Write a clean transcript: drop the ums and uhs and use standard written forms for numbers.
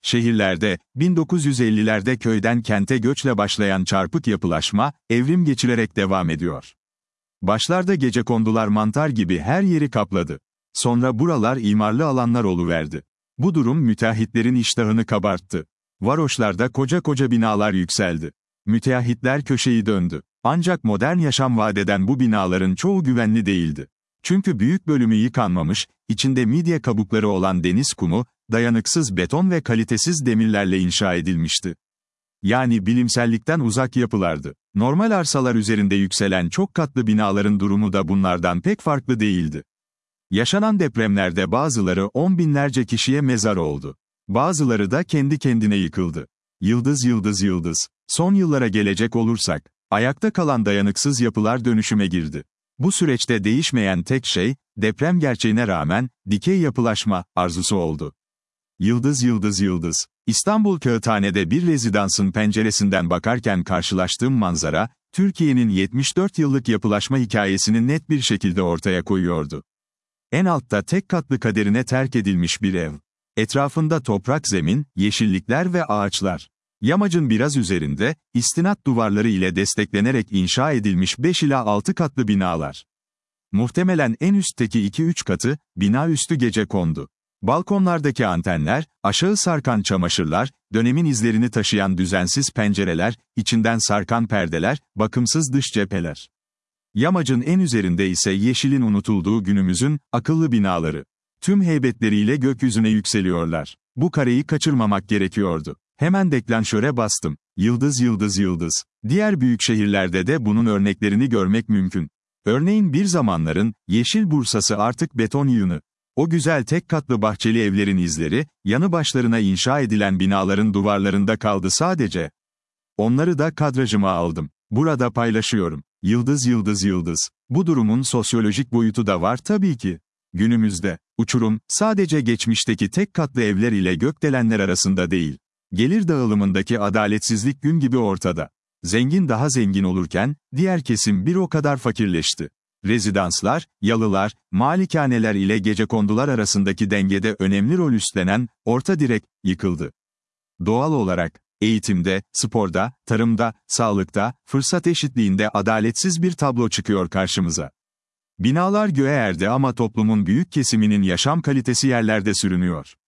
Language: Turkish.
Şehirlerde, 1950'lerde köyden kente göçle başlayan çarpık yapılaşma, evrim geçirerek devam ediyor. Başlarda gecekondular mantar gibi her yeri kapladı. Sonra buralar imarlı alanlar oluverdi. Bu durum müteahhitlerin iştahını kabarttı. Varoşlarda koca koca binalar yükseldi. Müteahhitler köşeyi döndü. Ancak modern yaşam vadeden bu binaların çoğu güvenli değildi. Çünkü büyük bölümü yıkanmamış, içinde midye kabukları olan deniz kumu, dayanıksız beton ve kalitesiz demirlerle inşa edilmişti. Yani bilimsellikten uzak yapılardı. Normal arsalar üzerinde yükselen çok katlı binaların durumu da bunlardan pek farklı değildi. Yaşanan depremlerde bazıları on binlerce kişiye mezar oldu. Bazıları da kendi kendine yıkıldı. Yıldız yıldız yıldız. Son yıllara gelecek olursak, ayakta kalan dayanıksız yapılar dönüşüme girdi. Bu süreçte değişmeyen tek şey, deprem gerçeğine rağmen, dikey yapılaşma arzusu oldu. Yıldız yıldız yıldız. İstanbul Kağıthane'de bir rezidansın penceresinden bakarken karşılaştığım manzara, Türkiye'nin 74 yıllık yapılaşma hikayesini net bir şekilde ortaya koyuyordu. En altta tek katlı kaderine terk edilmiş bir ev. Etrafında toprak zemin, yeşillikler ve ağaçlar. Yamacın biraz üzerinde, istinat duvarları ile desteklenerek inşa edilmiş 5 ila 6 katlı binalar. Muhtemelen en üstteki 2-3 katı, bina üstü gecekondu. Balkonlardaki antenler, aşağı sarkan çamaşırlar, dönemin izlerini taşıyan düzensiz pencereler, içinden sarkan perdeler, bakımsız dış cepheler. Yamacın en üzerinde ise yeşilin unutulduğu günümüzün, akıllı binaları. Tüm heybetleriyle gökyüzüne yükseliyorlar. Bu kareyi kaçırmamak gerekiyordu. Hemen deklanşöre bastım. Yıldız yıldız yıldız. Diğer büyük şehirlerde de bunun örneklerini görmek mümkün. Örneğin bir zamanların, yeşil Bursa'sı artık beton yığını. O güzel tek katlı bahçeli evlerin izleri, yanı başlarına inşa edilen binaların duvarlarında kaldı sadece. Onları da kadrajıma aldım. Burada paylaşıyorum. Yıldız yıldız yıldız. Bu durumun sosyolojik boyutu da var tabii ki. Günümüzde, uçurum, sadece geçmişteki tek katlı evler ile gökdelenler arasında değil. Gelir dağılımındaki adaletsizlik gün gibi ortada. Zengin daha zengin olurken, diğer kesim bir o kadar fakirleşti. Rezidanslar, yalılar, malikaneler ile gecekondular arasındaki dengede önemli rol üstlenen, orta direk, yıkıldı. Doğal olarak, eğitimde, sporda, tarımda, sağlıkta, fırsat eşitliğinde adaletsiz bir tablo çıkıyor karşımıza. Binalar göğe erdi ama toplumun büyük kesiminin yaşam kalitesi yerlerde sürünüyor.